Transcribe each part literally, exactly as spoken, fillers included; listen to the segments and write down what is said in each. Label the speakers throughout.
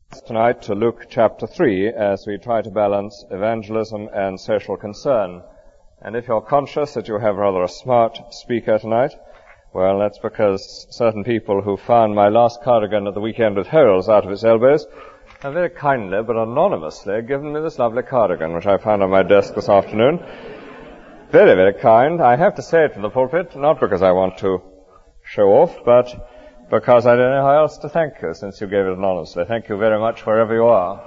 Speaker 1: Tonight to Luke chapter three as we try to balance evangelism and social concern. And if you're conscious that you have rather a smart speaker tonight, well, that's because certain people who found my last cardigan at the weekend with holes out of its elbows have very kindly but anonymously given me this lovely cardigan which I found on my desk this afternoon. Very, very kind. I have to say it from the pulpit, not because I want to show off, but because I don't know how else to thank you since you gave it anonymously. Thank you very much wherever you are.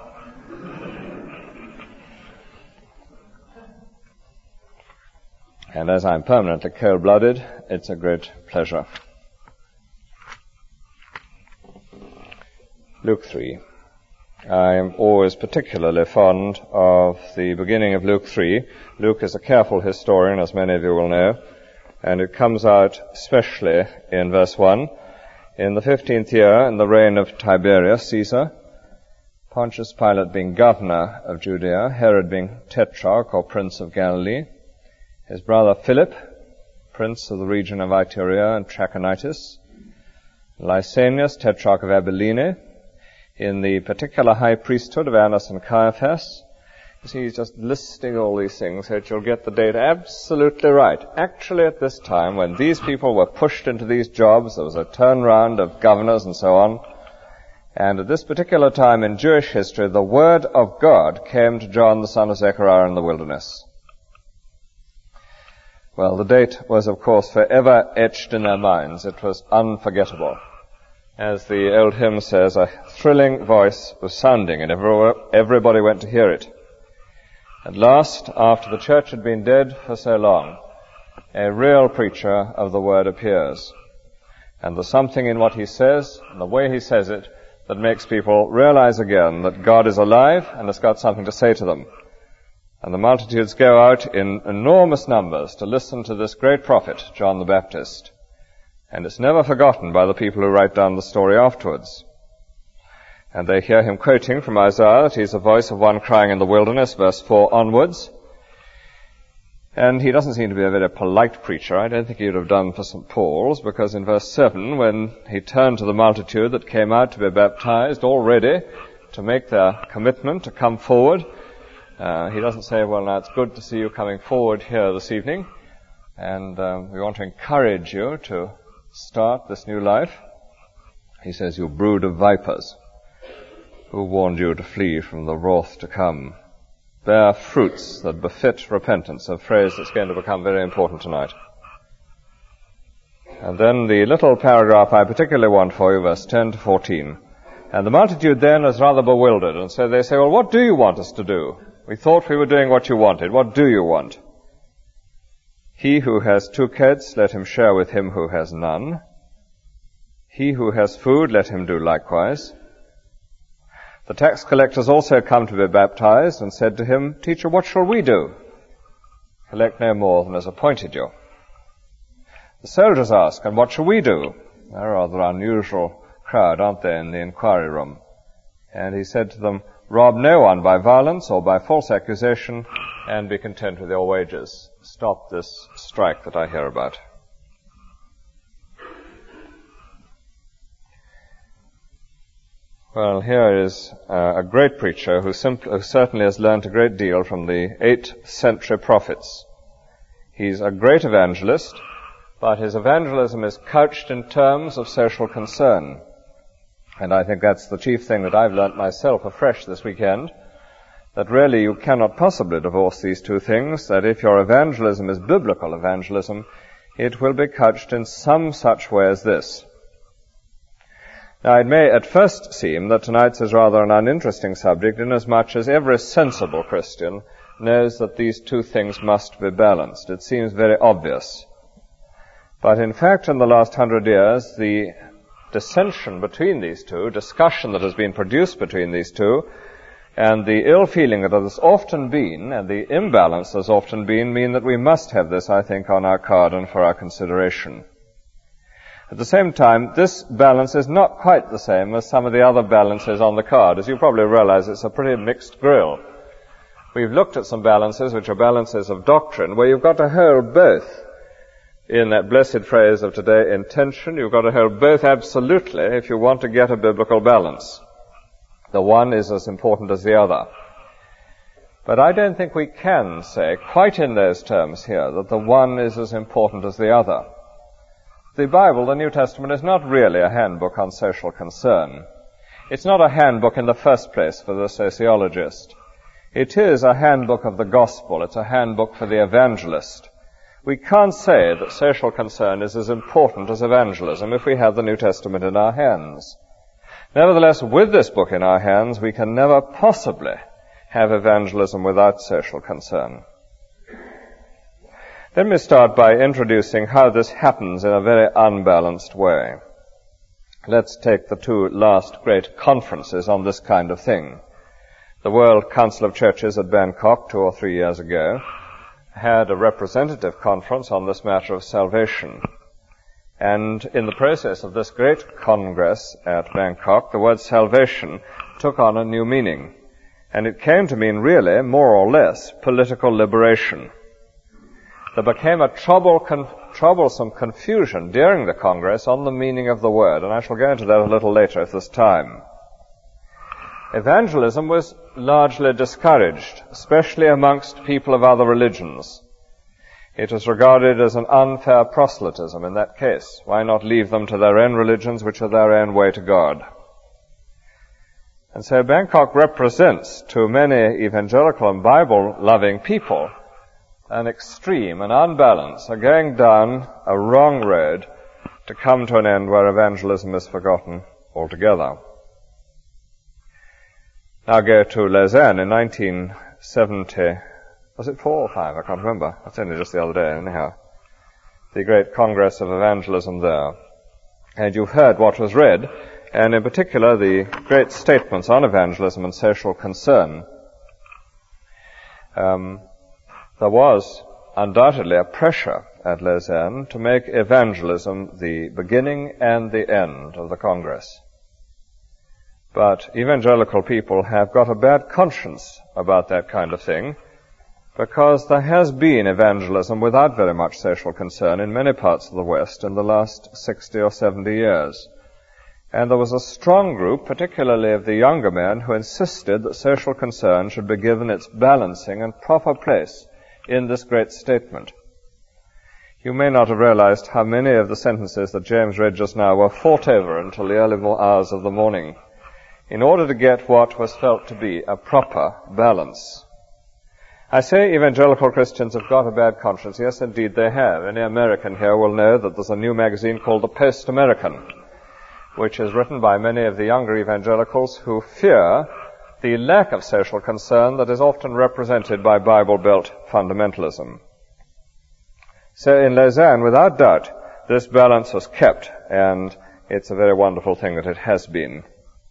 Speaker 1: And as I'm permanently cold-blooded, it's a great pleasure. Luke three. I am always particularly fond of the beginning of Luke three. Luke is a careful historian, as many of you will know, and it comes out especially in verse one. In the fifteenth year, in the reign of Tiberius Caesar, Pontius Pilate being governor of Judea, Herod being tetrarch or prince of Galilee, his brother Philip, prince of the region of Iturea and Trachonitis, Lysanias, tetrarch of Abilene, in the particular high priesthood of Annas and Caiaphas. You see, he's just listing all these things so that you'll get the date absolutely right. Actually, at this time, when these people were pushed into these jobs, there was a turnaround of governors and so on. And at this particular time in Jewish history, the word of God came to John, the son of Zechariah, in the wilderness. Well, the date was, of course, forever etched in their minds. It was unforgettable. As the old hymn says, a thrilling voice was sounding, and everybody went to hear it. At last, after the church had been dead for so long, a real preacher of the word appears. And there's something in what he says, and the way he says it, that makes people realize again that God is alive and has got something to say to them. And the multitudes go out in enormous numbers to listen to this great prophet, John the Baptist. And it's never forgotten by the people who write down the story afterwards. And they hear him quoting from Isaiah that he's the voice of one crying in the wilderness, verse four onwards. And he doesn't seem to be a very polite preacher. I don't think he would have done for Saint Paul's, because in verse seven, when he turned to the multitude that came out to be baptized, all ready to make their commitment to come forward, uh, he doesn't say, well, now it's good to see you coming forward here this evening, and um, we want to encourage you to start this new life. He says, you brood of vipers, who warned you to flee from the wrath to come. Bear fruits that befit repentance, a phrase that's going to become very important tonight. And then the little paragraph I particularly want for you, verse ten to fourteen. And the multitude then is rather bewildered, and so they say, well, what do you want us to do? We thought we were doing what you wanted. What do you want? He who has two kids, let him share with him who has none. He who has food, let him do likewise. The tax collectors also come to be baptized, and said to him, Teacher, what shall we do? Collect no more than is appointed you. The soldiers ask, and what shall we do? They're a rather unusual crowd, aren't they, in the inquiry room? And he said to them, Rob no one by violence or by false accusation, and be content with your wages. Stop this strike that I hear about. Well, here is uh, a great preacher who, simply, who certainly has learnt a great deal from the eighth century prophets. He's a great evangelist, but his evangelism is couched in terms of social concern. And I think that's the chief thing that I've learnt myself afresh this weekend, that really you cannot possibly divorce these two things, that if your evangelism is biblical evangelism, it will be couched in some such way as this. Now, it may at first seem that tonight's is rather an uninteresting subject, inasmuch as every sensible Christian knows that these two things must be balanced. It seems very obvious. But in fact, in the last hundred years, the dissension between these two, discussion that has been produced between these two, and the ill feeling that has often been, and the imbalance that has often been, mean that we must have this, I think, on our card and for our consideration. At the same time, this balance is not quite the same as some of the other balances on the card. As you probably realize, it's a pretty mixed grill. We've looked at some balances, which are balances of doctrine, where you've got to hold both. In that blessed phrase of today, intention, you've got to hold both absolutely if you want to get a biblical balance. The one is as important as the other. But I don't think we can say, quite in those terms here, that the one is as important as the other. The Bible, the New Testament, is not really a handbook on social concern. It's not a handbook in the first place for the sociologist. It is a handbook of the gospel. It's a handbook for the evangelist. We can't say that social concern is as important as evangelism if we have the New Testament in our hands. Nevertheless, with this book in our hands, we can never possibly have evangelism without social concern. Let me start by introducing how this happens in a very unbalanced way. Let's take the two last great conferences on this kind of thing. The World Council of Churches at Bangkok two or three years ago had a representative conference on this matter of salvation. And in the process of this great congress at Bangkok, the word salvation took on a new meaning. And it came to mean really, more or less, political liberation. There became a trouble, con- troublesome confusion during the Congress on the meaning of the word, and I shall go into that a little later if there's time. Evangelism was largely discouraged, especially amongst people of other religions. It was regarded as an unfair proselytism in that case. Why not leave them to their own religions, which are their own way to God? And so Bangkok represents to many evangelical and Bible-loving people an extreme, an unbalance, a going down a wrong road to come to an end where evangelism is forgotten altogether. Now go to Lausanne in nineteen seventy, was it four or five? I can't remember. That's only just the other day, anyhow. The great Congress of Evangelism there. And you've heard what was read, and in particular the great statements on evangelism and social concern. Um, there was undoubtedly a pressure at Lausanne to make evangelism the beginning and the end of the Congress. But evangelical people have got a bad conscience about that kind of thing, because there has been evangelism without very much social concern in many parts of the West in the last sixty or seventy years. And there was a strong group, particularly of the younger men, who insisted that social concern should be given its balancing and proper place in this great statement. You may not have realized how many of the sentences that James read just now were fought over until the early hours of the morning in order to get what was felt to be a proper balance. I say evangelical Christians have got a bad conscience. Yes, indeed they have. Any American here will know that there's a new magazine called The Post-American, which is written by many of the younger evangelicals who fear the lack of social concern that is often represented by Bible-Belt fundamentalism. So in Lausanne, without doubt, this balance was kept, and it's a very wonderful thing that it has been.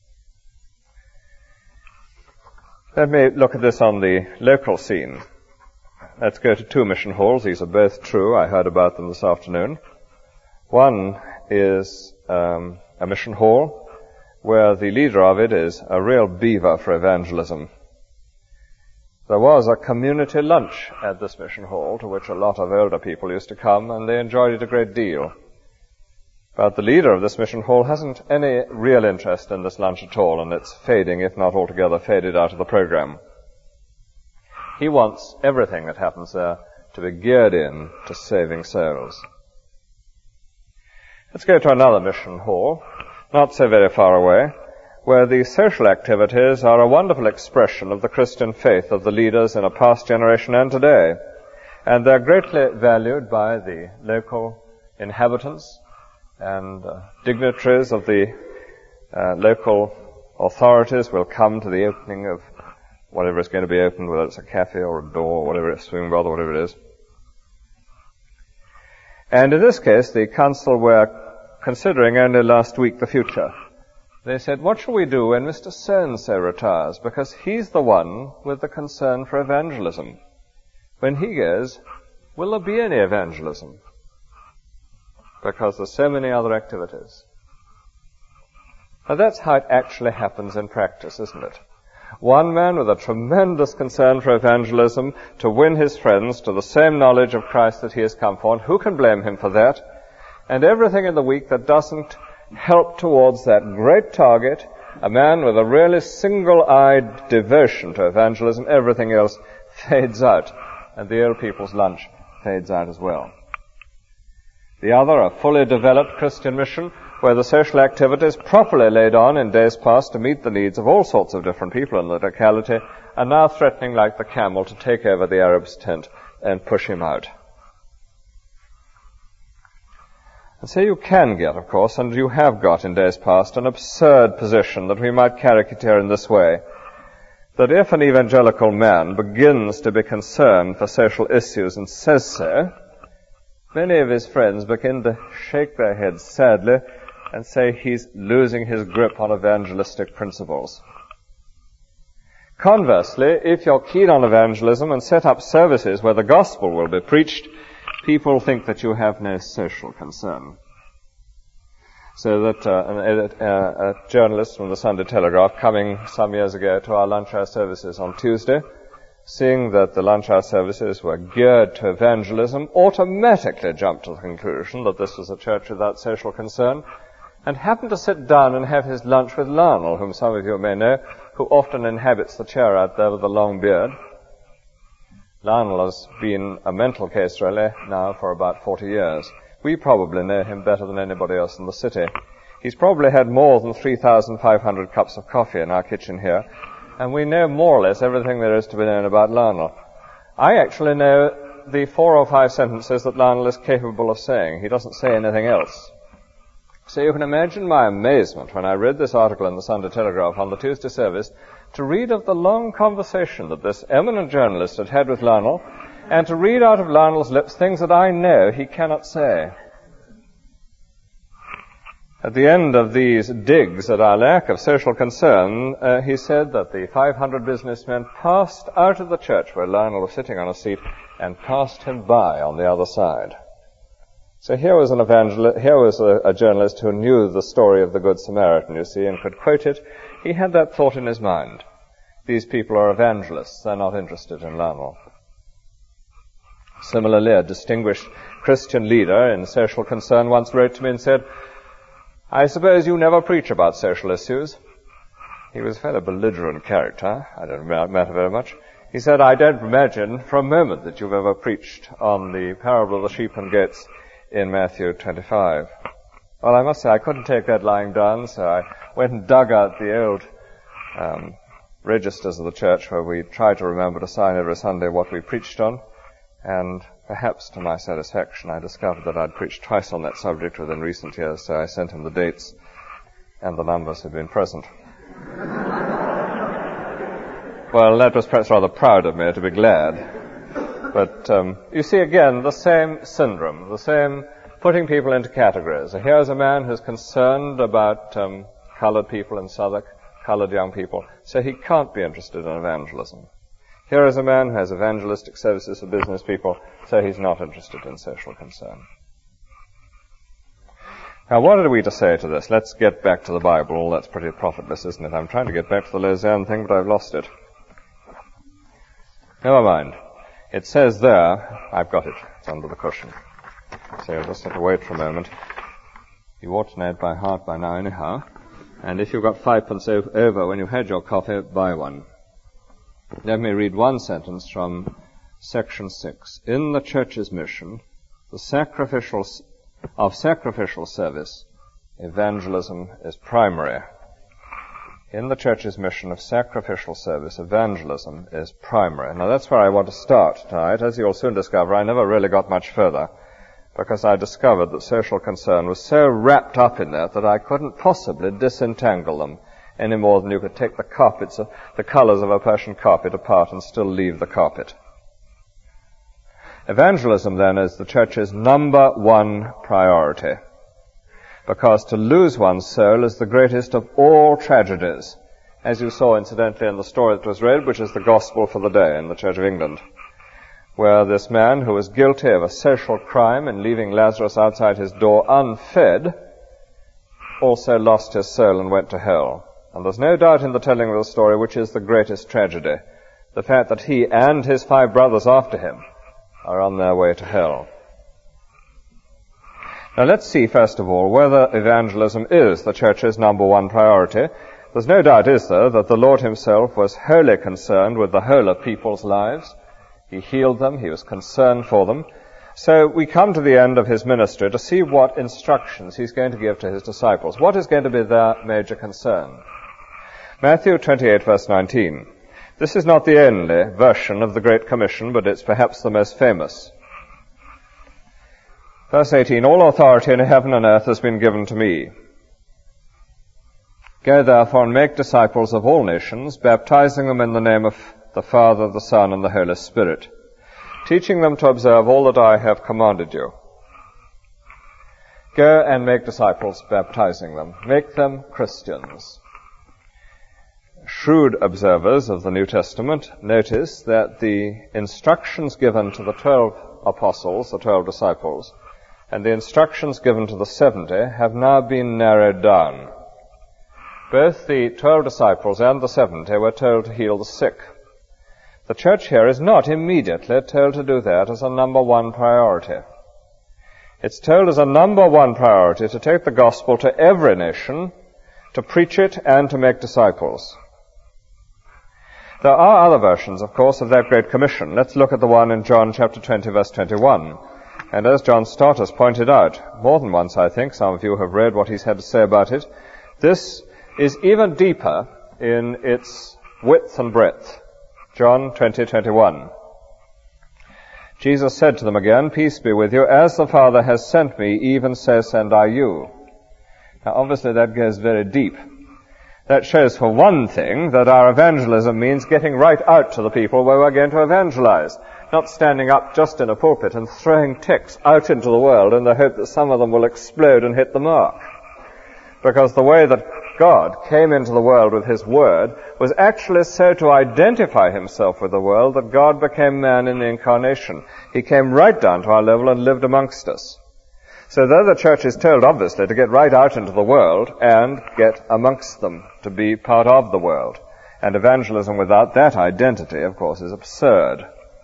Speaker 1: Let me look at this on the local scene. Let's go to two mission halls. These are both true. I heard about them this afternoon. One is um, a mission hall where the leader of it is a real beaver for evangelism. There was a community lunch at this mission hall to which a lot of older people used to come, and they enjoyed it a great deal. But the leader of this mission hall hasn't any real interest in this lunch at all, and it's fading, if not altogether faded, out of the program. He wants everything that happens there to be geared in to saving souls. Let's go to another mission hall, not so very far away, where the social activities are a wonderful expression of the Christian faith of the leaders in a past generation and today. And they're greatly valued by the local inhabitants and uh, dignitaries of the uh, local authorities will come to the opening of whatever is going to be opened, whether it's a cafe or a door, or whatever it is, swimming bath or whatever it is. And in this case, the council were considering only last week the future. They said, what shall we do when Mister So-and-so retires? Because he's the one with the concern for evangelism. When he goes, will there be any evangelism? Because there's so many other activities. Now that's how it actually happens in practice, isn't it? One man with a tremendous concern for evangelism to win his friends to the same knowledge of Christ that he has come for, and who can blame him for that? And everything in the week that doesn't help towards that great target A man with a really single-eyed devotion to evangelism, everything else fades out, and the old people's lunch fades out as well. The other, a fully developed Christian mission, where the social activities properly laid on in days past to meet the needs of all sorts of different people in the locality, are now threatening like the camel to take over the Arab's tent and push him out. And so you can get, of course, and you have got in days past, an absurd position that we might caricature in this way, that if an evangelical man begins to be concerned for social issues and says so, many of his friends begin to shake their heads sadly and say he's losing his grip on evangelistic principles. Conversely, if you're keen on evangelism and set up services where the gospel will be preached, people think that you have no social concern. So that uh, an edit, uh, a journalist from the Sunday Telegraph, coming some years ago to our lunch hour services on Tuesday, seeing that the lunch hour services were geared to evangelism, automatically jumped to the conclusion that this was a church without social concern, and happened to sit down and have his lunch with Lionel, whom some of you may know, who often inhabits the chair out there with the long beard. Lionel has been a mental case really now for about forty years. We probably know him better than anybody else in the city. He's probably had more than three thousand five hundred cups of coffee in our kitchen here, and we know more or less everything there is to be known about Lionel. I actually know the four or five sentences that Lionel is capable of saying. He doesn't say anything else. So you can imagine my amazement when I read this article in the Sunday Telegraph on the Tuesday service to read of the long conversation that this eminent journalist had had with Lionel, and to read out of Lionel's lips things that I know he cannot say. At the end of these digs at our lack of social concern, uh, he said that the five hundred businessmen passed out of the church where Lionel was sitting on a seat and passed him by on the other side. So here was an evangelist, here was a, a journalist who knew the story of the Good Samaritan, you see, and could quote it. He had that thought in his mind. These people are evangelists. They're not interested in Lionel. Similarly, a distinguished Christian leader in social concern once wrote to me and said, "I suppose you never preach about social issues." He was a fairly belligerent character. I don't matter very much. He said, "I don't imagine for a moment that you've ever preached on the parable of the sheep and goats in Matthew twenty-five. Well, I must say I couldn't take that lying down, so I went and dug out the old um, registers of the church where we try to remember to sign every Sunday what we preached on, and perhaps to my satisfaction I discovered that I'd preached twice on that subject within recent years, so I sent him the dates, and the numbers had been present. Well, that was perhaps rather proud of me to be glad. But um, you see again the same syndrome, the same putting people into categories. Here's a man who's concerned about um, colored people in Southwark, colored young people, so he can't be interested in evangelism. Here is a man who has evangelistic services for business people, so he's not interested in social concern. Now, what are we to say to this? Let's get back to the Bible. That's pretty profitless, isn't it? I'm trying to get back to the Lausanne thing, but I've lost it. Never mind. It says there, I've got it, it's under the cushion. So you'll just have to wait for a moment. You ought to know it by heart by now anyhow. And if you've got fivepence over when you've had your coffee, buy one. Let me read one sentence from section six. In the church's mission, the sacrificial of sacrificial service, evangelism is primary. In the church's mission of sacrificial service, evangelism is primary. Now that's where I want to start tonight. As you'll soon discover, I never really got much further because I discovered that social concern was so wrapped up in that that I couldn't possibly disentangle them any more than you could take the carpets, the colors of a Persian carpet apart and still leave the carpet. Evangelism, then, is the church's number one priority, because to lose one's soul is the greatest of all tragedies, as you saw incidentally in the story that was read, which is the gospel for the day in the Church of England, where this man who was guilty of a social crime in leaving Lazarus outside his door unfed also lost his soul and went to hell. And there's no doubt in the telling of the story which is the greatest tragedy, the fact that he and his five brothers after him are on their way to hell. Now let's see, first of all, whether evangelism is the church's number one priority. There's no doubt, is there, that the Lord himself was wholly concerned with the whole of people's lives. He healed them. He was concerned for them. So we come to the end of his ministry to see what instructions he's going to give to his disciples. What is going to be their major concern? Matthew twenty-eight, verse nineteen. This is not the only version of the Great Commission, but it's perhaps the most famous. Verse eighteen, all authority in heaven and earth has been given to me. Go therefore and make disciples of all nations, baptizing them in the name of the Father, the Son, and the Holy Spirit, teaching them to observe all that I have commanded you. Go and make disciples, baptizing them. Make them Christians. Shrewd observers of the New Testament notice that the instructions given to the twelve apostles, the twelve disciples, and the instructions given to the seventy have now been narrowed down. Both the twelve disciples and the seventy were told to heal the sick. The church here is not immediately told to do that as a number one priority. It's told as a number one priority to take the gospel to every nation, to preach it, and to make disciples. There are other versions, of course, of that Great Commission. Let's look at the one in John chapter twenty, verse twenty-one. And as John Stott has pointed out, more than once, I think, some of you have read what he's had to say about it, this is even deeper in its width and breadth. John twenty, twenty-one. Jesus said to them again, peace be with you. As the Father has sent me, even so send I you. Now, obviously, that goes very deep. That shows, for one thing, that our evangelism means getting right out to the people where we're going to evangelize, not standing up just in a pulpit and throwing texts out into the world in the hope that some of them will explode and hit the mark. Because the way that God came into the world with his word was actually so to identify himself with the world that God became man in the incarnation. He came right down to our level and lived amongst us. So though the church is told, obviously, to get right out into the world and get amongst them, to be part of the world, and evangelism without that identity, of course, is absurd.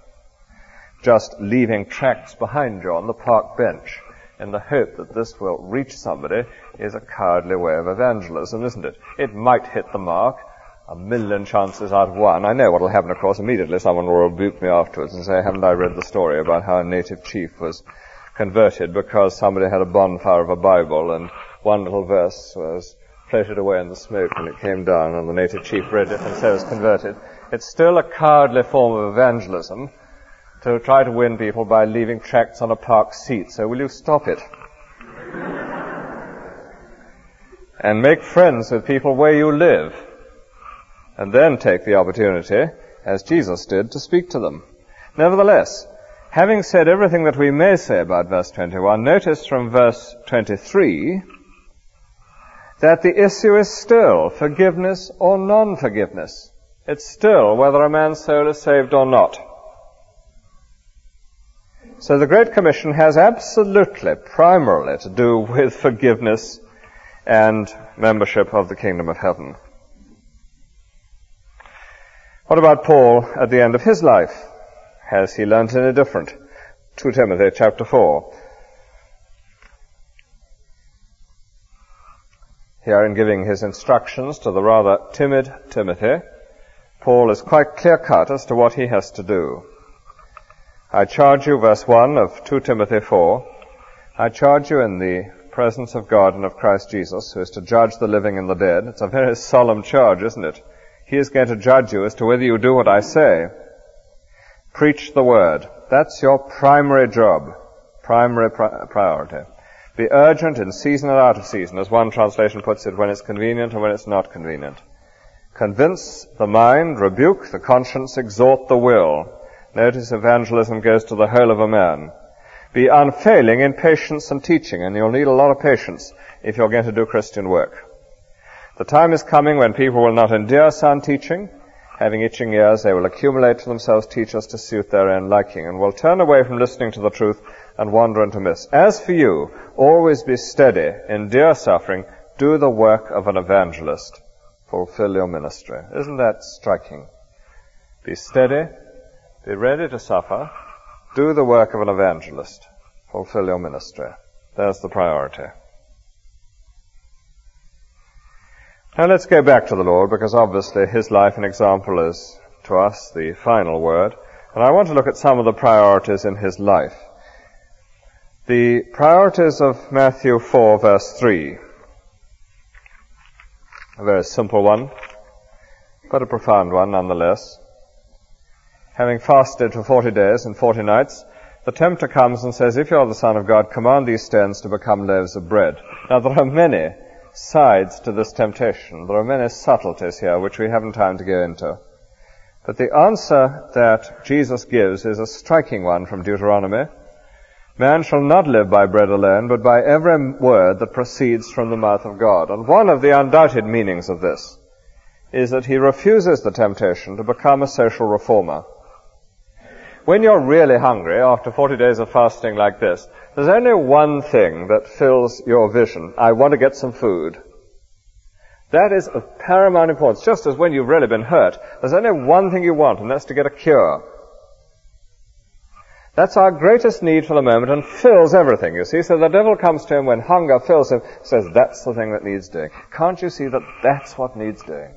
Speaker 1: Just leaving tracts behind you on the park bench in the hope that this will reach somebody is a cowardly way of evangelism, isn't it? It might hit the mark, a million chances out of one. I know what will happen, of course. Immediately someone will rebuke me afterwards and say, haven't I read the story about how a native chief was converted because somebody had a bonfire of a Bible and one little verse was floated away in the smoke and it came down and the native chief read it and so was converted. It's still a cowardly form of evangelism to try to win people by leaving tracts on a park seat. So will you stop it? And make friends with people where you live. And then take the opportunity, as Jesus did, to speak to them. Nevertheless, having said everything that we may say about verse twenty-one, notice from verse twenty-three that the issue is still forgiveness or non-forgiveness. It's still whether a man's soul is saved or not. So the Great Commission has absolutely, primarily, to do with forgiveness and membership of the kingdom of heaven. What about Paul at the end of his life? Has he learnt any different? Second Timothy chapter four. Here, in giving his instructions to the rather timid Timothy, Paul is quite clear-cut as to what he has to do. I charge you, verse one of Second Timothy four, I charge you in the presence of God and of Christ Jesus, who is to judge the living and the dead. It's a very solemn charge, isn't it? He is going to judge you as to whether you do what I say. Preach the word. That's your primary job, primary pri- priority. Be urgent in season and out of season, as one translation puts it, when it's convenient and when it's not convenient. Convince the mind, rebuke the conscience, exhort the will. Notice evangelism goes to the whole of a man. Be unfailing in patience and teaching, and you'll need a lot of patience if you're going to do Christian work. The time is coming when people will not endure sound teaching. Having itching ears, they will accumulate to themselves teachers to suit their own liking, and will turn away from listening to the truth and wander into myths. As for you, always be steady, endure suffering, do the work of an evangelist, fulfill your ministry. Isn't that striking? Be steady, be ready to suffer, do the work of an evangelist, fulfill your ministry. There's the priority. Now let's go back to the Lord, because obviously his life and example is, to us, the final word. And I want to look at some of the priorities in his life. The priorities of Matthew four, verse three. A very simple one, but a profound one nonetheless. Having fasted for forty days and forty nights, the tempter comes and says, if you are the Son of God, command these stones to become loaves of bread. Now there are many sides to this temptation. There are many subtleties here which we haven't time to go into. But the answer that Jesus gives is a striking one from Deuteronomy. Man shall not live by bread alone, but by every word that proceeds from the mouth of God. And one of the undoubted meanings of this is that he refuses the temptation to become a social reformer. When you're really hungry, after forty days of fasting like this, there's only one thing that fills your vision. I want to get some food. That is of paramount importance. Just as when you've really been hurt, there's only one thing you want, and that's to get a cure. That's our greatest need for the moment and fills everything, you see. So the devil comes to him when hunger fills him, says, that's the thing that needs doing. Can't you see that that's what needs doing?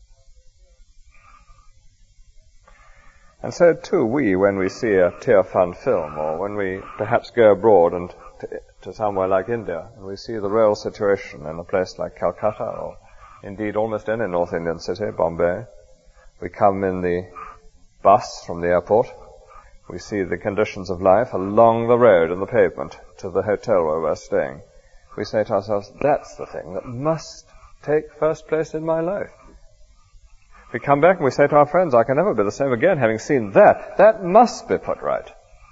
Speaker 1: And so too we, when we see a tear fund film, or when we perhaps go abroad and to, to somewhere like India, and we see the real situation in a place like Calcutta, or indeed almost any North Indian city, Bombay. We come in the bus from the airport. We see the conditions of life along the road and the pavement to the hotel where we're staying. We say to ourselves, that's the thing that must take first place in my life. We come back and we say to our friends, I can never be the same again having seen that. That must be put right.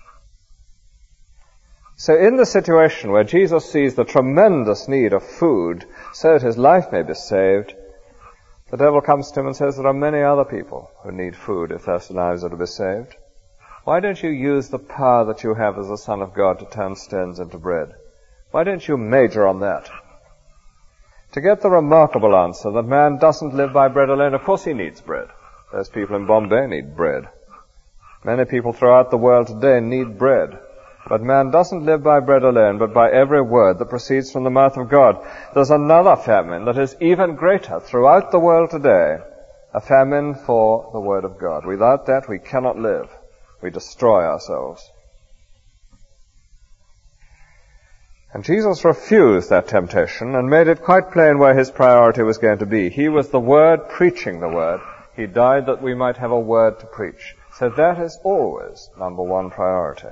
Speaker 1: So in the situation where Jesus sees the tremendous need of food so that his life may be saved, the devil comes to him and says, there are many other people who need food if their lives are to be saved. Why don't you use the power that you have as a Son of God to turn stones into bread? Why don't you major on that? To get the remarkable answer that man doesn't live by bread alone. Of course he needs bread. Those people in Bombay need bread. Many people throughout the world today need bread. But man doesn't live by bread alone, but by every word that proceeds from the mouth of God. There's another famine that is even greater throughout the world today. A famine for the word of God. Without that we cannot live. We destroy ourselves. And Jesus refused that temptation and made it quite plain where his priority was going to be. He was the Word, preaching the Word. He died that we might have a word to preach. So that is always number one priority.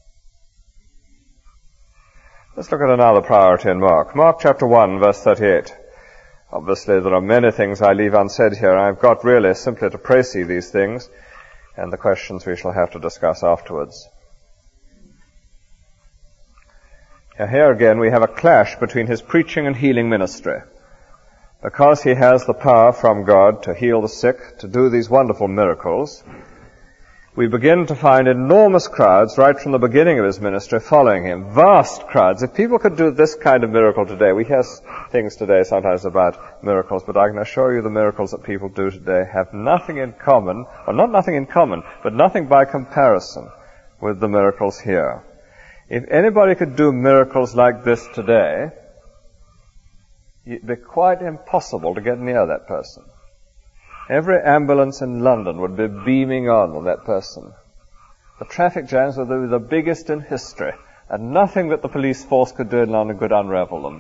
Speaker 1: Let's look at another priority in Mark. Mark chapter one, verse thirty-eight. Obviously there are many things I leave unsaid here. I've got really simply to précis these things and the questions we shall have to discuss afterwards. Now here again we have a clash between his preaching and healing ministry. Because he has the power from God to heal the sick, to do these wonderful miracles, we begin to find enormous crowds right from the beginning of his ministry following him. Vast crowds. If people could do this kind of miracle today, we hear things today sometimes about miracles, but I can assure you the miracles that people do today have nothing in common, or not nothing in common, but nothing by comparison with the miracles here. If anybody could do miracles like this today, it'd be quite impossible to get near that person. Every ambulance in London would be beaming on that person. The traffic jams would be the biggest in history, and nothing that the police force could do in London could unravel them.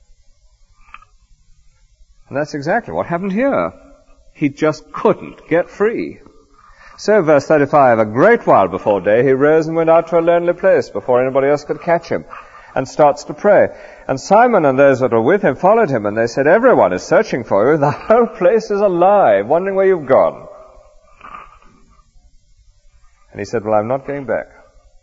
Speaker 1: And that's exactly what happened here. He just couldn't get free. So, verse thirty-five, a great while before day, he rose and went out to a lonely place before anybody else could catch him, and starts to pray. And Simon and those that were with him followed him, and they said, everyone is searching for you. The whole place is alive, wondering where you've gone. And he said, well, I'm not going back.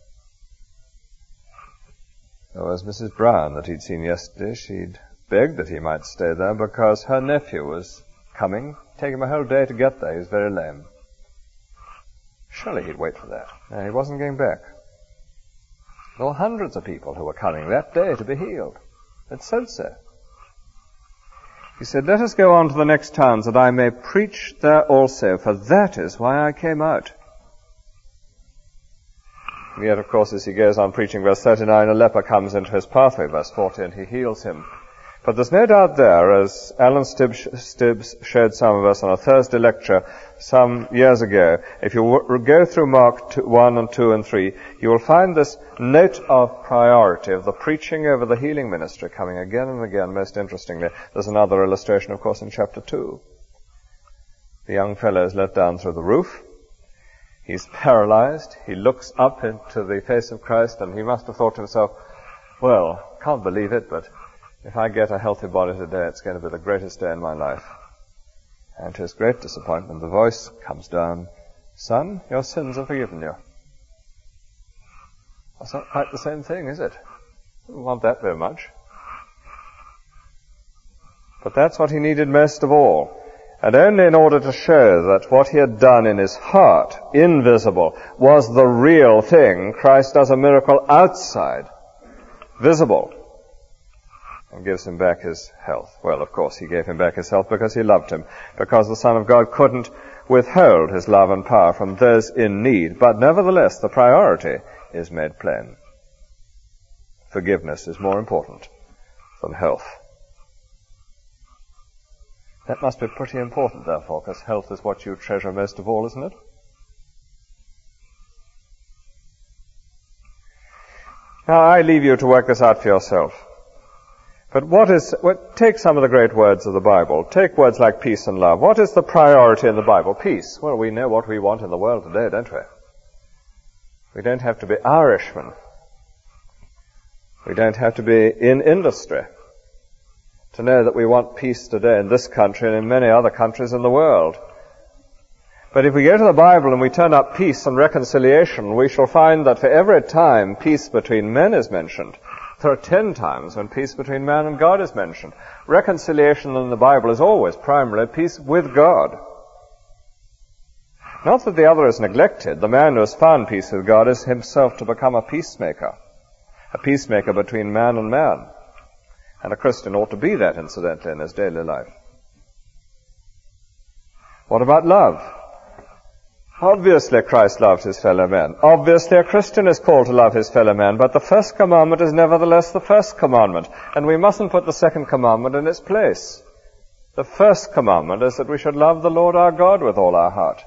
Speaker 1: There was Missus Brown that he'd seen yesterday. She'd begged that he might stay there because her nephew was coming. Take him a whole day to get there. He was very lame. Surely he'd wait for that. No, he wasn't going back. There were hundreds of people who were coming that day to be healed. It said so. He said, let us go on to the next towns that I may preach there also, for that is why I came out. And yet, of course, as he goes on preaching, verse thirty-nine, a leper comes into his pathway, verse forty, and he heals him. But there's no doubt there, as Alan Stibbs, Stibbs showed some of us on a Thursday lecture some years ago, if you w- go through Mark two, one and two and three, you will find this note of priority of the preaching over the healing ministry coming again and again. Most interestingly, there's another illustration, of course, in chapter two. The young fellow is let down through the roof. He's paralyzed. He looks up into the face of Christ, and he must have thought to himself, well, can't believe it, but if I get a healthy body today, it's going to be the greatest day in my life. And to his great disappointment, the voice comes down, "Son, your sins are forgiven you." That's not quite the same thing, is it? I don't want that very much. But that's what he needed most of all. And only in order to show that what he had done in his heart, invisible, was the real thing, Christ does a miracle outside, visible, and gives him back his health. Well, of course, he gave him back his health because he loved him, because the Son of God couldn't withhold his love and power from those in need. But nevertheless, the priority is made plain. Forgiveness is more important than health. That must be pretty important, therefore, because health is what you treasure most of all, isn't it? Now, I leave you to work this out for yourself. But what is, what, take some of the great words of the Bible. Take words like peace and love. What is the priority in the Bible? Peace. Well, we know what we want in the world today, don't we? We don't have to be Irishmen. We don't have to be in industry to know that we want peace today in this country and in many other countries in the world. But if we go to the Bible and we turn up peace and reconciliation, we shall find that for every time peace between men is mentioned, there are ten times when peace between man and God is mentioned. Reconciliation in the Bible is always primarily peace with God. Not that the other is neglected. The man who has found peace with God is himself to become a peacemaker, a peacemaker between man and man. And a Christian ought to be that, incidentally, in his daily life. What about love? Obviously, Christ loved his fellow men. Obviously, a Christian is called to love his fellow man, but the first commandment is nevertheless the first commandment, and we mustn't put the second commandment in its place. The first commandment is that we should love the Lord our God with all our heart.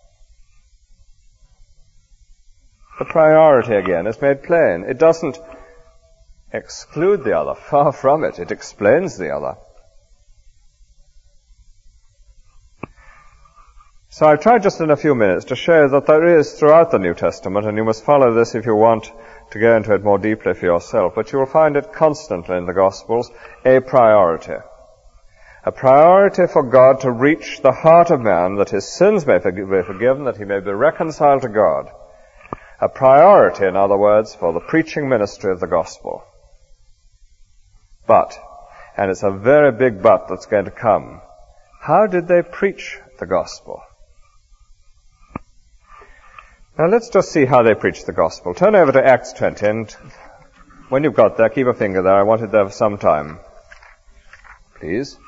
Speaker 1: The priority, again, is made plain. It doesn't exclude the other. Far from it. It explains the other. So I've tried just in a few minutes to show that there is throughout the New Testament, and you must follow this if you want to go into it more deeply for yourself, but you will find it constantly in the Gospels, a priority. A priority for God to reach the heart of man, that his sins may be forgiven, that he may be reconciled to God. A priority, in other words, for the preaching ministry of the gospel. But, and it's a very big but that's going to come, how did they preach the gospel? Now let's just see how they preached the gospel. Turn over to Acts twenty, and when you've got there, keep a finger there. I want it there for some time. Please.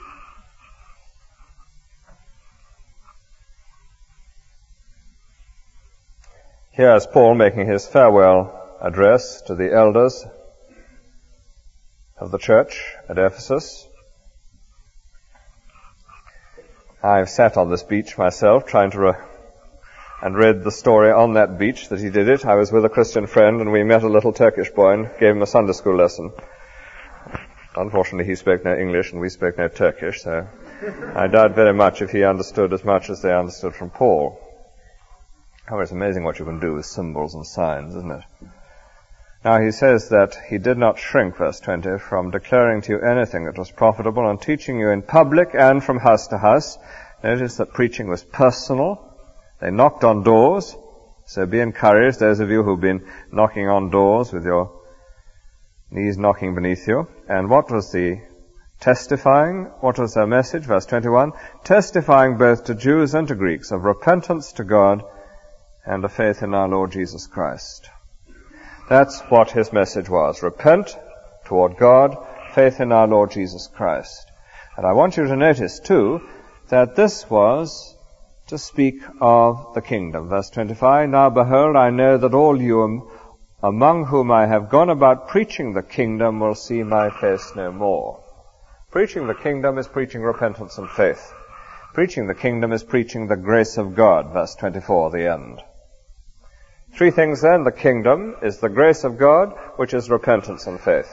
Speaker 1: Here is Paul making his farewell address to the elders of the church at Ephesus. I've sat on this beach myself, trying to re- and read the story on that beach that he did it. I was with a Christian friend, and we met a little Turkish boy and gave him a Sunday school lesson. Unfortunately, he spoke no English and we spoke no Turkish, so I doubt very much if he understood as much as they understood from Paul. However, it's amazing what you can do with symbols and signs, isn't it? Now, he says that he did not shrink, verse twenty, from declaring to you anything that was profitable and teaching you in public and from house to house. Notice that preaching was personal. They knocked on doors. So be encouraged, those of you who've been knocking on doors with your knees knocking beneath you. And what was the testifying? What was their message? Verse twenty-one, testifying both to Jews and to Greeks of repentance to God and of faith in our Lord Jesus Christ. That's what his message was. Repent toward God, faith in our Lord Jesus Christ. And I want you to notice, too, that this was to speak of the kingdom. Verse twenty-five, now behold, I know that all you among whom I have gone about preaching the kingdom will see my face no more. Preaching the kingdom is preaching repentance and faith. Preaching the kingdom is preaching the grace of God, verse twenty-four, the end. Three things then. The kingdom is the grace of God, which is repentance and faith.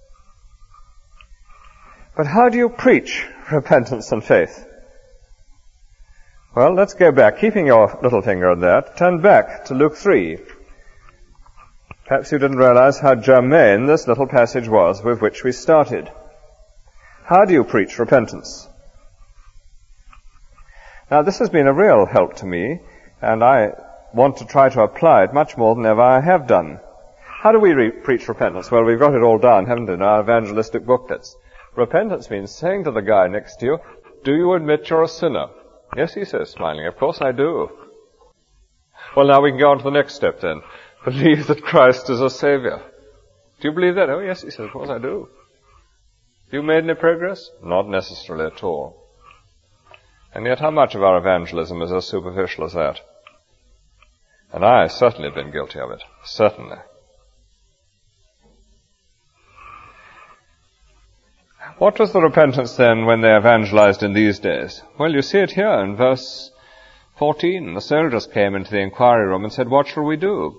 Speaker 1: But how do you preach repentance and faith? Well, let's go back. Keeping your little finger on that, turn back to Luke three. Perhaps you didn't realize how germane this little passage was with which we started. How do you preach repentance? Now, this has been a real help to me, and I want to try to apply it much more than ever I have done. How do we re- preach repentance? Well, we've got it all down, haven't we, in our evangelistic booklets. Repentance means saying to the guy next to you, do you admit you're a sinner? Yes, he says, smiling. Of course I do. Well, now we can go on to the next step then. Believe that Christ is a Savior. Do you believe that? Oh, yes, he says, of course I do. Have you made any progress? Not necessarily at all. And yet how much of our evangelism is as superficial as that? And I certainly have been guilty of it. Certainly. What was the repentance then when they evangelized in these days? Well, you see it here in verse fourteen. The soldiers came into the inquiry room and said, what shall we do?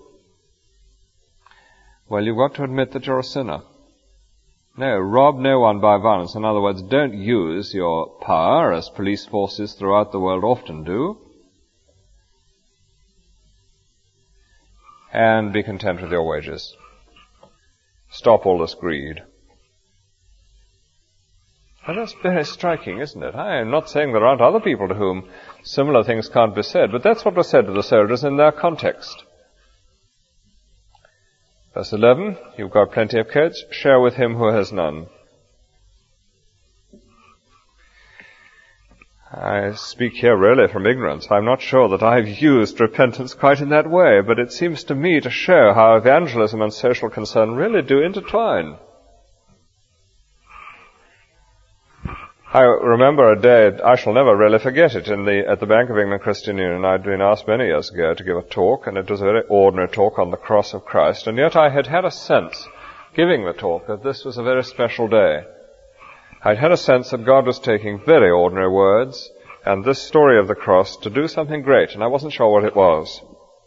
Speaker 1: Well, you've got to admit that you're a sinner. No, rob no one by violence. In other words, don't use your power, as police forces throughout the world often do, and be content with your wages. Stop all this greed. And that's very striking, isn't it? I am not saying there aren't other people to whom similar things can't be said, but that's what was said to the soldiers in their context. Verse eleven, you've got plenty of coats, share with him who has none. I speak here really from ignorance. I'm not sure that I've used repentance quite in that way, but it seems to me to show how evangelism and social concern really do intertwine. I remember a day, I shall never really forget it, in the, at the Bank of England Christian Union. I'd been asked many years ago to give a talk, and it was a very ordinary talk on the cross of Christ, and yet I had had a sense, giving the talk, that this was a very special day. I'd had a sense that God was taking very ordinary words, and this story of the cross, to do something great, and I wasn't sure what it was.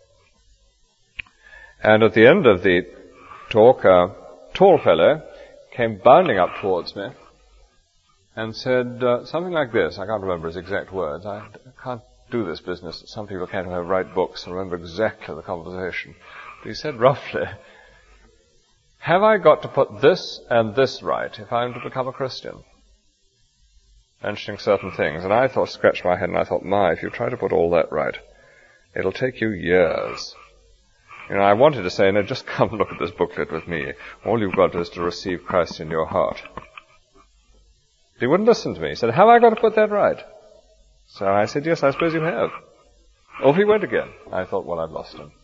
Speaker 1: And at the end of the talk, a tall fellow came bounding up towards me, and said uh, something like this. I can't remember his exact words. I can't do this business. Some people can't even write books and remember exactly the conversation. But he said roughly, have I got to put this and this right if I'm to become a Christian? Mentioning certain things. And I thought, scratched my head, and I thought, my, if you try to put all that right, it'll take you years. You know, I wanted to say, no, just come look at this booklet with me. All you've got is to receive Christ in your heart. He wouldn't listen to me. He said, have I got to put that right? So I said, yes, I suppose you have. Off he went again. I thought, well, I've lost him.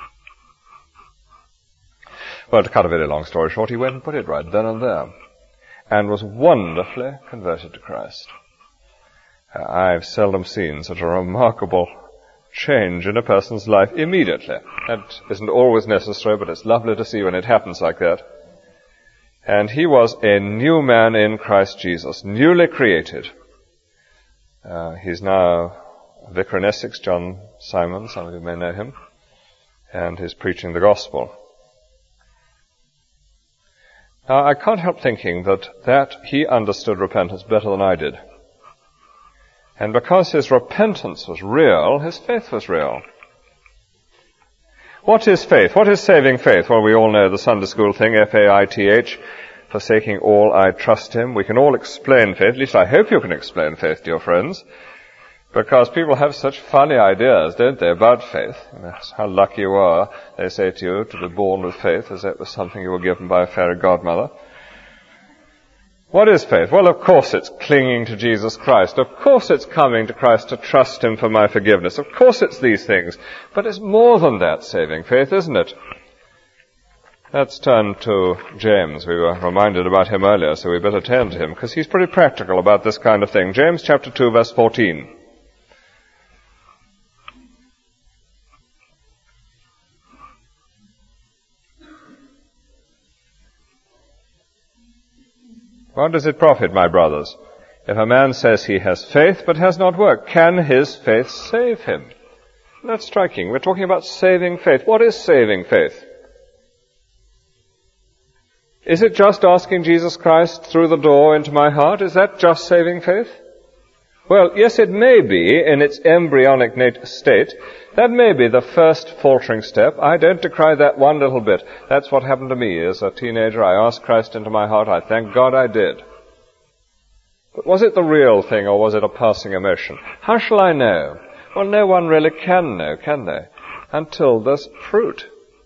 Speaker 1: Well, to cut a very long story short, he went and put it right then and there, and was wonderfully converted to Christ. Uh, I've seldom seen such a remarkable change in a person's life immediately. That isn't always necessary, but it's lovely to see when it happens like that. And he was a new man in Christ Jesus, newly created. Uh, he's now a vicar in Essex, John Simon, some of you may know him, and he's preaching the gospel. Now, I can't help thinking that, that he understood repentance better than I did. And because his repentance was real, his faith was real. What is faith? What is saving faith? Well, we all know the Sunday school thing, F A I T H, forsaking all, I trust him. We can all explain faith, at least I hope you can explain faith, dear friends, because people have such funny ideas, don't they, about faith. You know, how lucky you are, they say to you, to be born with faith, as if it was something you were given by a fairy godmother. What is faith? Well, of course it's clinging to Jesus Christ. Of course it's coming to Christ to trust him for my forgiveness. Of course it's these things. But it's more than that, saving faith, isn't it? Let's turn to James. We were reminded about him earlier, so we better turn to him, because he's pretty practical about this kind of thing. James chapter two, verse fourteen. What does it profit, my brothers, if a man says he has faith but has not work? Can his faith save him? That's striking. We're talking about saving faith. What is saving faith? Is it just asking Jesus Christ through the door into my heart? Is that just saving faith? Well, yes, it may be in its embryonic nat- state. That may be the first faltering step. I don't decry that one little bit. That's what happened to me as a teenager. I asked Christ into my heart. I thank God I did. But was it the real thing, or was it a passing emotion? How shall I know? Well, no one really can know, can they? Until there's fruit.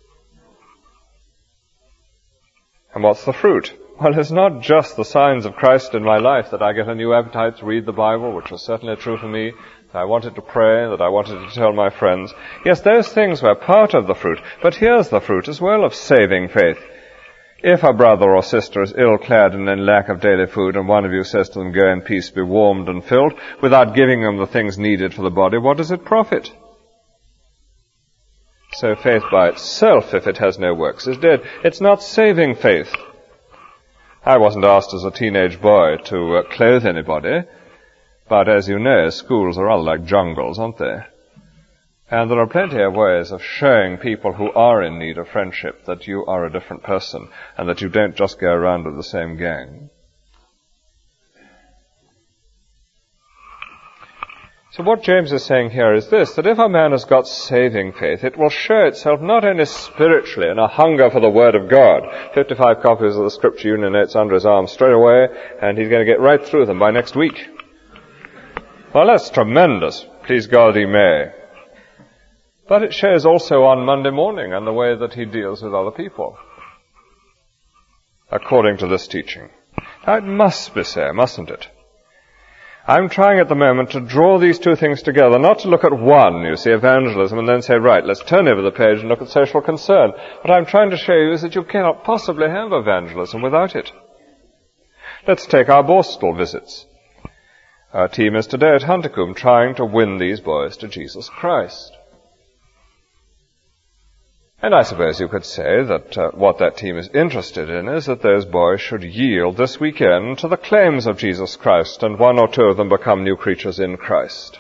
Speaker 1: And what's the fruit? Well, it's not just the signs of Christ in my life, that I get a new appetite to read the Bible, which was certainly true for me, that I wanted to pray, that I wanted to tell my friends. Yes, those things were part of the fruit, but here's the fruit as well of saving faith. If a brother or sister is ill-clad and in lack of daily food, and one of you says to them, go in peace, be warmed and filled, without giving them the things needed for the body, what does it profit? So faith by itself, if it has no works, is dead. It's not saving faith. I wasn't asked as a teenage boy to uh, clothe anybody, but as you know, schools are rather like jungles, aren't they? And there are plenty of ways of showing people who are in need of friendship that you are a different person, and that you don't just go around with the same gang. So what James is saying here is this, that if a man has got saving faith, it will show itself not only spiritually in a hunger for the Word of God. fifty-five copies of the Scripture Union notes under his arm straight away, and he's going to get right through them by next week. Well, that's tremendous. Please God he may. But it shows also on Monday morning and the way that he deals with other people, according to this teaching. Now, it must be so, mustn't it? I'm trying at the moment to draw these two things together, not to look at one, you see, evangelism, and then say, right, let's turn over the page and look at social concern. What I'm trying to show you is that you cannot possibly have evangelism without it. Let's take our Borstal visits. Our team is today at Huntercombe trying to win these boys to Jesus Christ. And I suppose you could say that uh, what that team is interested in is that those boys should yield this weekend to the claims of Jesus Christ, and one or two of them become new creatures in Christ.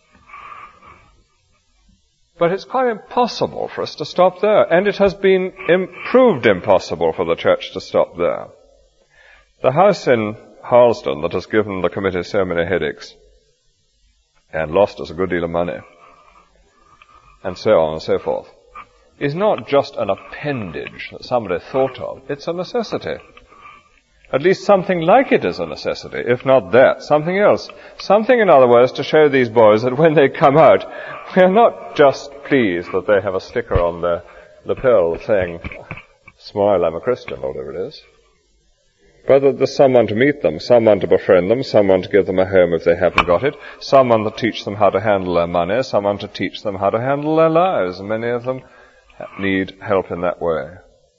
Speaker 1: But it's quite impossible for us to stop there, and it has been im- proved impossible for the church to stop there. The house in Harlesden that has given the committee so many headaches and lost us a good deal of money, and so on and so forth, is not just an appendage that somebody thought of. It's a necessity. At least something like it is a necessity, if not that, something else. Something, in other words, to show these boys that when they come out, we are not just pleased that they have a sticker on their lapel saying, smile, I'm a Christian, or whatever it is, but that there's someone to meet them, someone to befriend them, someone to give them a home if they haven't got it, someone to teach them how to handle their money, someone to teach them how to handle their lives, and many of them need help in that way.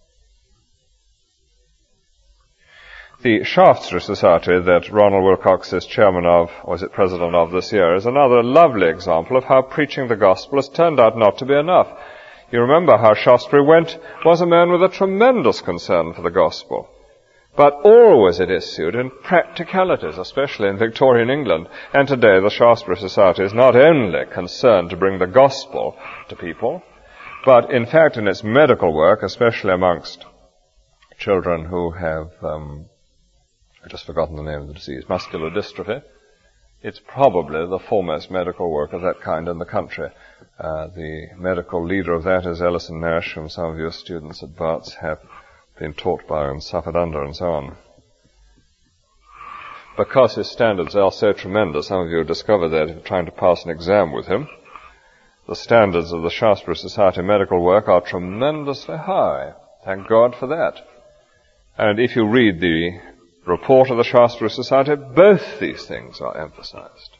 Speaker 1: The Shaftesbury Society that Ronald Wilcox is chairman of, or is it president of this year, is another lovely example of how preaching the gospel has turned out not to be enough. You remember how Shaftesbury went, was a man with a tremendous concern for the gospel. But always it issued in practicalities, especially in Victorian England. And today the Shaftesbury Society is not only concerned to bring the gospel to people, but in fact in its medical work, especially amongst children who have, um, I've just forgotten the name of the disease, muscular dystrophy, it's probably the foremost medical work of that kind in the country. Uh, the medical leader of that is Ellison Nash, whom some of your students at Barts have been taught by and suffered under and so on. Because his standards are so tremendous, some of you have discovered that if you're trying to pass an exam with him, the standards of the Shaftesbury Society medical work are tremendously high. Thank God for that. And if you read the report of the Shaftesbury Society, both these things are emphasized.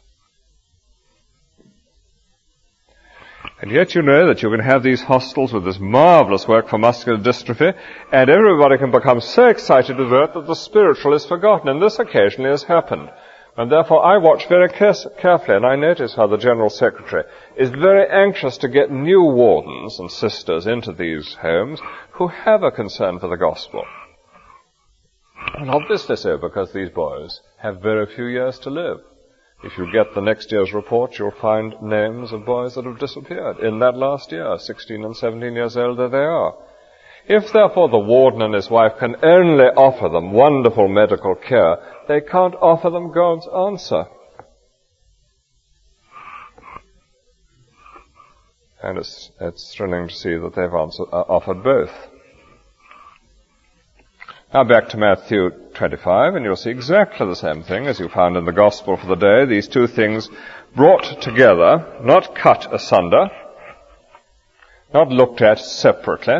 Speaker 1: And yet you know that you can have these hostels with this marvelous work for muscular dystrophy, and everybody can become so excited with it that the spiritual is forgotten, and this occasionally has happened. And therefore I watch very carefully, and I notice how the General Secretary is very anxious to get new wardens and sisters into these homes who have a concern for the gospel. And obviously so, because these boys have very few years to live. If you get the next year's report, you'll find names of boys that have disappeared in that last year, sixteen and seventeen years old, there they are. If therefore the warden and his wife can only offer them wonderful medical care, they can't offer them God's answer. And it's, it's thrilling to see that they've answered, uh, offered both. Now back to Matthew twenty-five, and you'll see exactly the same thing as you found in the Gospel for the day. These two things brought together, not cut asunder, not looked at separately.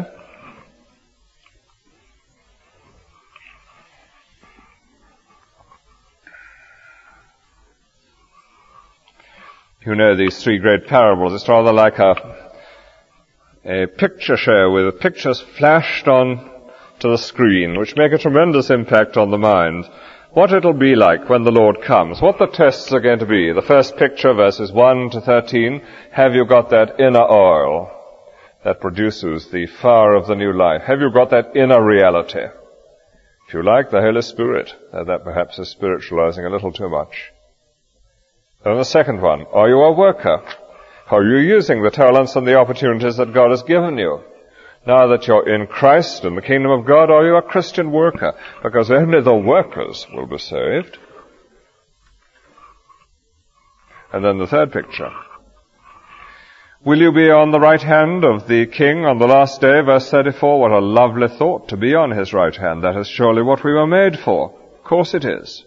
Speaker 1: You know these three great parables. It's rather like a, a picture show with pictures flashed on to the screen, which make a tremendous impact on the mind. What it'll be like when the Lord comes, what the tests are going to be. The first picture, verses one to thirteen, have you got that inner oil that produces the fire of the new life? Have you got that inner reality? If you like, the Holy Spirit. Though that perhaps is spiritualizing a little too much. And the second one, are you a worker? Are you using the talents and the opportunities that God has given you? Now that you're in Christ, in the kingdom of God, are you a Christian worker? Because only the workers will be saved. And then the third picture. Will you be on the right hand of the King on the last day? Verse thirty-four, what a lovely thought to be on his right hand. That is surely what we were made for. Of course it is.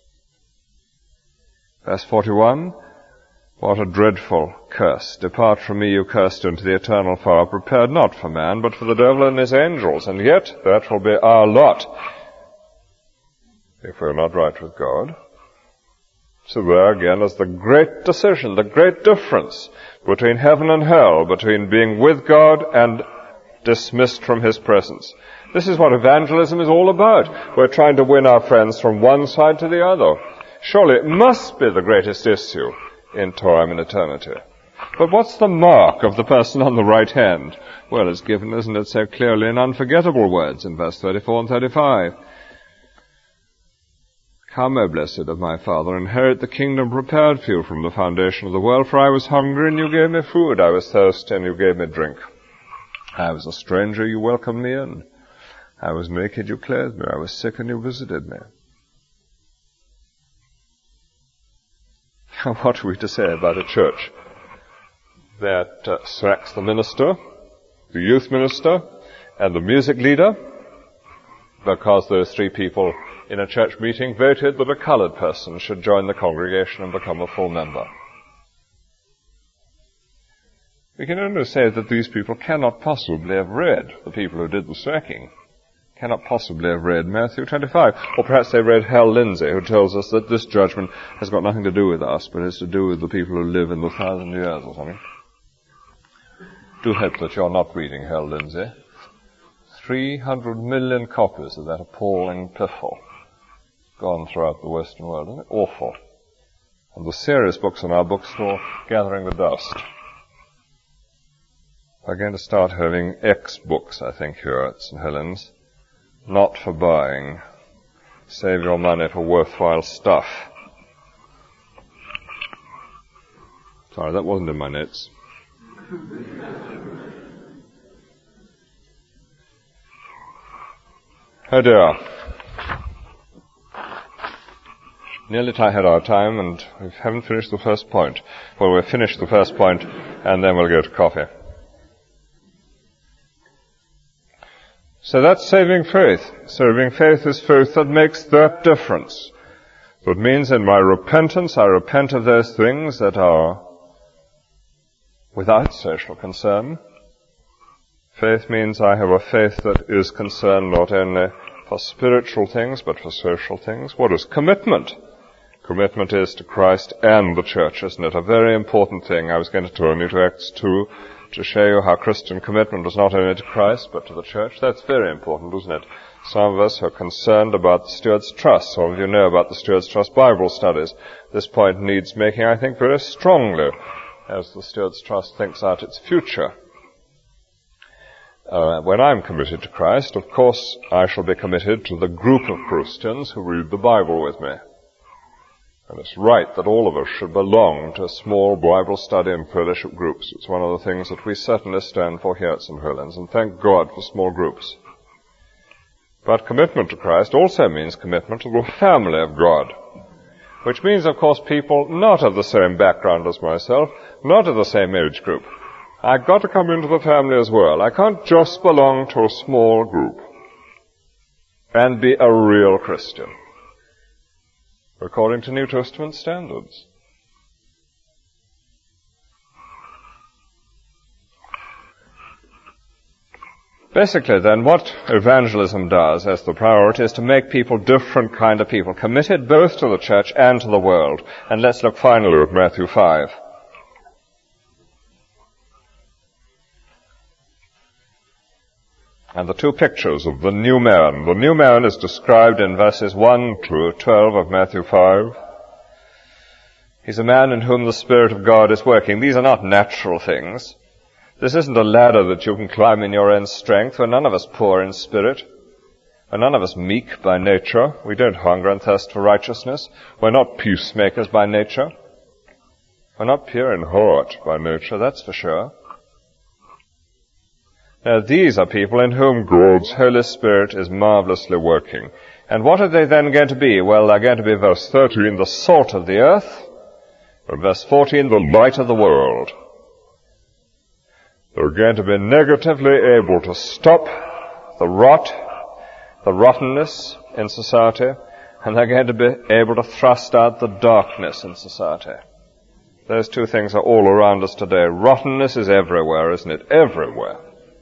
Speaker 1: Verse forty-one, what a dreadful curse. Depart from me, you cursed, into the eternal fire, prepared not for man, but for the devil and his angels. And yet, that will be our lot, if we're not right with God. So there again is the great decision, the great difference between heaven and hell, between being with God and dismissed from his presence. This is what evangelism is all about. We're trying to win our friends from one side to the other. Surely it must be the greatest issue in time and eternity. But what's the mark of the person on the right hand? Well, it's given, isn't it, so clearly in unforgettable words in verse thirty-four and thirty-five. Come, O blessed of my Father, inherit the kingdom prepared for you from the foundation of the world. For I was hungry, and you gave me food. I was thirsty, and you gave me drink. I was a stranger, you welcomed me in. I was naked, you clothed me. I was sick, and you visited me. What are we to say about a church that uh, selects the minister, the youth minister, and the music leader, because those three people in a church meeting voted that a colored person should join the congregation and become a full member? We can only say that these people cannot possibly have read, the people who did the selecting, cannot possibly have read Matthew twenty-five. Or perhaps they read Hal Lindsey, who tells us that this judgment has got nothing to do with us, but is to do with the people who live in the thousand years or something. Do hope that you're not reading Hal Lindsey. Three hundred million copies of that appalling piffle gone throughout the Western world. Isn't it awful? And the serious books in our bookstore gathering the dust. We're going to start having X books, I think, here at Saint Helens. Not for buying. Save your money for worthwhile stuff. Sorry, that wasn't in my notes. Oh dear. Nearly had our time, and we haven't finished the first point. Well, we've finished the first point, and then we'll go to coffee. So that's saving faith. Saving faith is faith that makes that difference. That means in my repentance, I repent of those things that are without social concern. Faith means I have a faith that is concerned not only for spiritual things, but for social things. What is commitment? Commitment is to Christ and the church, isn't it? A very important thing. I was going to turn you to Acts two to show you how Christian commitment was not only to Christ, but to the church. That's very important, isn't it? Some of us are concerned about the Steward's Trust. Some of you know about the Steward's Trust Bible studies. This point needs making, I think, very strongly as the Steward's Trust thinks out its future. uh, when I'm committed to Christ, of course, I shall be committed to the group of Christians who read the Bible with me. And it's right that all of us should belong to small Bible study and fellowship groups. It's one of the things that we certainly stand for here at Saint Helens, and thank God for small groups. But commitment to Christ also means commitment to the family of God, which means, of course, people not of the same background as myself, not of the same age group. I've got to come into the family as well. I can't just belong to a small group and be a real Christian, according to New Testament standards. Basically, then, what evangelism does as the priority is to make people different kind of people, committed both to the church and to the world. And let's look finally at Matthew five. And the two pictures of the new man. The new man is described in verses one to twelve of Matthew five. He's a man in whom the Spirit of God is working. These are not natural things. This isn't a ladder that you can climb in your own strength. We're none of us poor in spirit. We're none of us meek by nature. We don't hunger and thirst for righteousness. We're not peacemakers by nature. We're not pure in heart by nature, that's for sure. Now, these are people in whom God's Holy Spirit is marvelously working. And what are they then going to be? Well, they're going to be, verse thirteen, the salt of the earth, and verse fourteen, the light of the world. They're going to be negatively able to stop the rot, the rottenness in society, and they're going to be able to thrust out the darkness in society. Those two things are all around us today. Rottenness is everywhere, isn't it? Everywhere.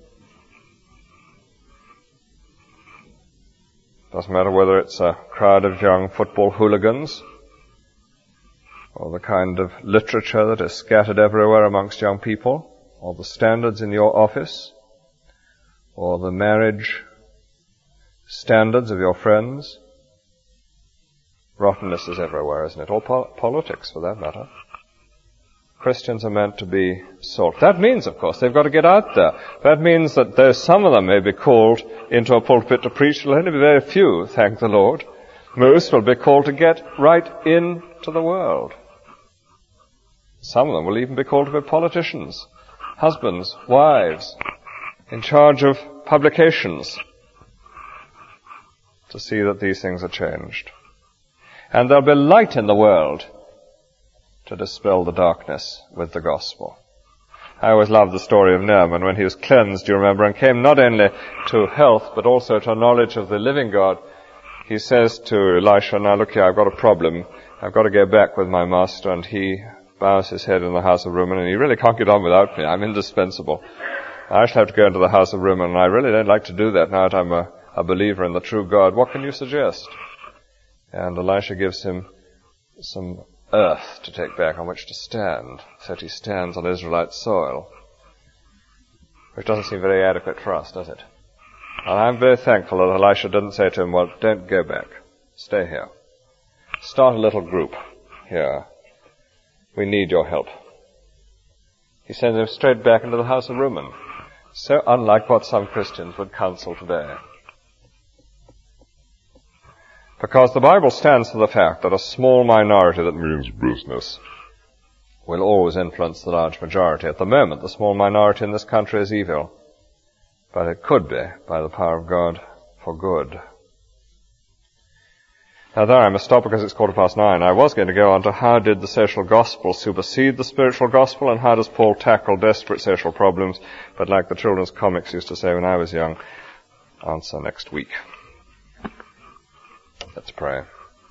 Speaker 1: Doesn't matter whether it's a crowd of young football hooligans or the kind of literature that is scattered everywhere amongst young people, or the standards in your office, or the marriage standards of your friends. Rottenness is everywhere, isn't it? Or po- politics, for that matter. Christians are meant to be salt. That means, of course, they've got to get out there. That means that though some of them may be called into a pulpit to preach, there'll only be very few, thank the Lord. Most will be called to get right into the world. Some of them will even be called to be politicians, husbands, wives, in charge of publications, to see that these things are changed. And there'll be light in the world to dispel the darkness with the gospel. I always loved the story of Naaman when he was cleansed, you remember, and came not only to health, but also to a knowledge of the living God. He says to Elisha, now look here, I've got a problem. I've got to go back with my master, and he bows his head in the house of Rimmon, and he really can't get on without me. I'm indispensable. I shall have to go into the house of Rimmon, and I really don't like to do that now that I'm a, a believer in the true God. What can you suggest? And Elisha gives him some earth to take back on which to stand, so that he stands on Israelite soil, which doesn't seem very adequate for us, does it? And I'm very thankful that Elisha didn't say to him, well, don't go back. Stay here. Start a little group here. We need your help. He sends him straight back into the house of Rimmon. So unlike what some Christians would counsel today. Because the Bible stands for the fact that a small minority, that means business, will always influence the large majority. At the moment, the small minority in this country is evil. But it could be, by the power of God, for good. Now there I must stop because it's quarter past nine. I was going to go on to how did the social gospel supersede the spiritual gospel, and how does Paul tackle desperate social problems, but like the children's comics used to say when I was young, answer next week. Let's pray.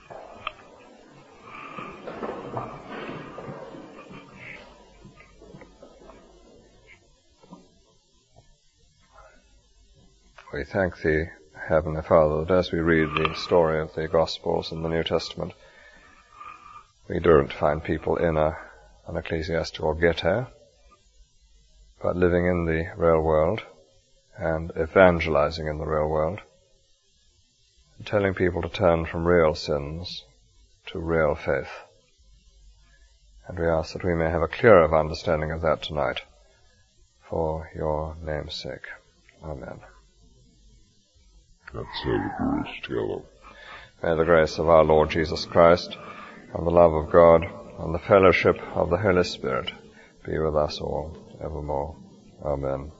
Speaker 1: We thank Thee, Heavenly Father, that as we read the story of the Gospels in the New Testament, we don't find people in a, an ecclesiastical ghetto, but living in the real world and evangelizing in the real world, telling people to turn from real sins to real faith. And we ask that we may have a clearer understanding of that tonight, for your name's sake. Amen.
Speaker 2: Let's say the grace together.
Speaker 1: May the grace of our Lord Jesus Christ, and the love of God, and the fellowship of the Holy Spirit be with us all evermore. Amen.